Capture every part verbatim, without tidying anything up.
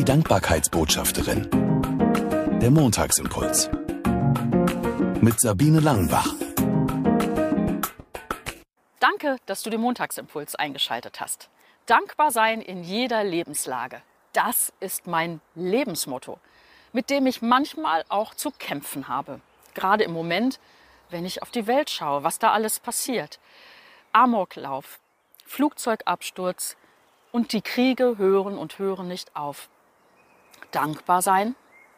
Die Dankbarkeitsbotschafterin. Der Montagsimpuls. Mit Sabine Langenbach. Danke, dass du den Montagsimpuls eingeschaltet hast. Dankbar sein in jeder Lebenslage. Das ist mein Lebensmotto, mit dem ich manchmal auch zu kämpfen habe. Gerade im Moment, wenn ich auf die Welt schaue, was da alles passiert. Amoklauf, Flugzeugabsturz und die Kriege hören und hören nicht auf. Dankbar sein.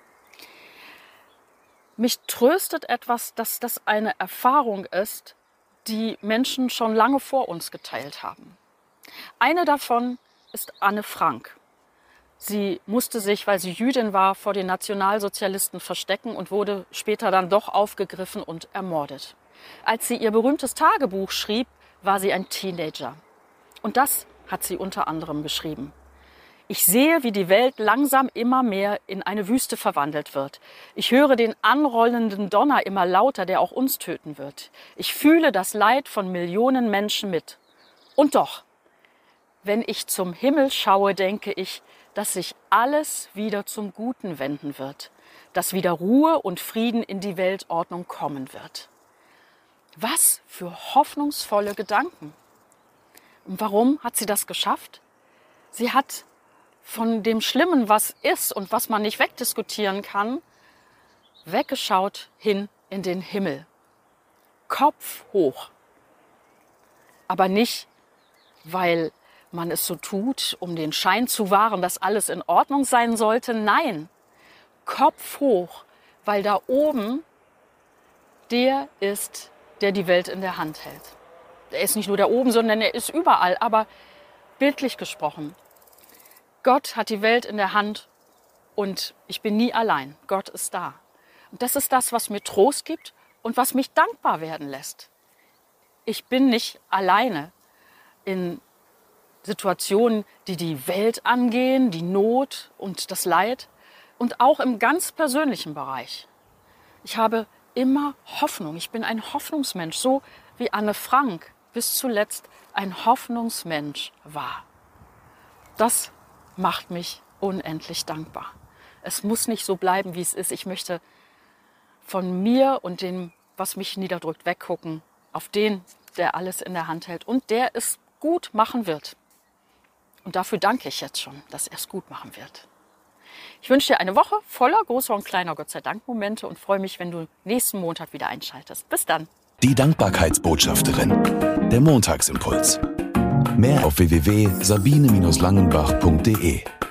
Mich tröstet etwas, dass das eine Erfahrung ist, die Menschen schon lange vor uns geteilt haben. Eine davon ist Anne Frank. Sie musste sich, weil sie Jüdin war, vor den Nationalsozialisten verstecken und wurde später dann doch aufgegriffen und ermordet. Als sie ihr berühmtes Tagebuch schrieb, war sie ein Teenager. Und das hat sie unter anderem geschrieben. Ich sehe, wie die Welt langsam immer mehr in eine Wüste verwandelt wird. Ich höre den anrollenden Donner immer lauter, der auch uns töten wird. Ich fühle das Leid von Millionen Menschen mit. Und doch, wenn ich zum Himmel schaue, denke ich, dass sich alles wieder zum Guten wenden wird, dass wieder Ruhe und Frieden in die Weltordnung kommen wird. Was für hoffnungsvolle Gedanken. Und warum hat sie das geschafft? Sie hat von dem Schlimmen, was ist und was man nicht wegdiskutieren kann, weggeschaut hin in den Himmel. Kopf hoch. Aber nicht, weil man es so tut, um den Schein zu wahren, dass alles in Ordnung sein sollte. Nein, Kopf hoch, weil da oben der ist, der die Welt in der Hand hält. Er ist nicht nur da oben, sondern er ist überall, aber bildlich gesprochen. Gott hat die Welt in der Hand und ich bin nie allein. Gott ist da. Und das ist das, was mir Trost gibt und was mich dankbar werden lässt. Ich bin nicht alleine in Situationen, die die Welt angehen, die Not und das Leid und auch im ganz persönlichen Bereich. Ich habe immer Hoffnung. Ich bin ein Hoffnungsmensch, so wie Anne Frank bis zuletzt ein Hoffnungsmensch war. Das macht mich unendlich dankbar. Es muss nicht so bleiben, wie es ist. Ich möchte von mir und dem, was mich niederdrückt, weggucken auf den, der alles in der Hand hält und der es gut machen wird. Und dafür danke ich jetzt schon, dass er es gut machen wird. Ich wünsche dir eine Woche voller großer und kleiner Gott sei Dank Momente und freue mich, wenn du nächsten Montag wieder einschaltest. Bis dann. Die Dankbarkeitsbotschafterin. Der Montagsimpuls. Mehr auf w w w punkt sabine Langenbach punkt de.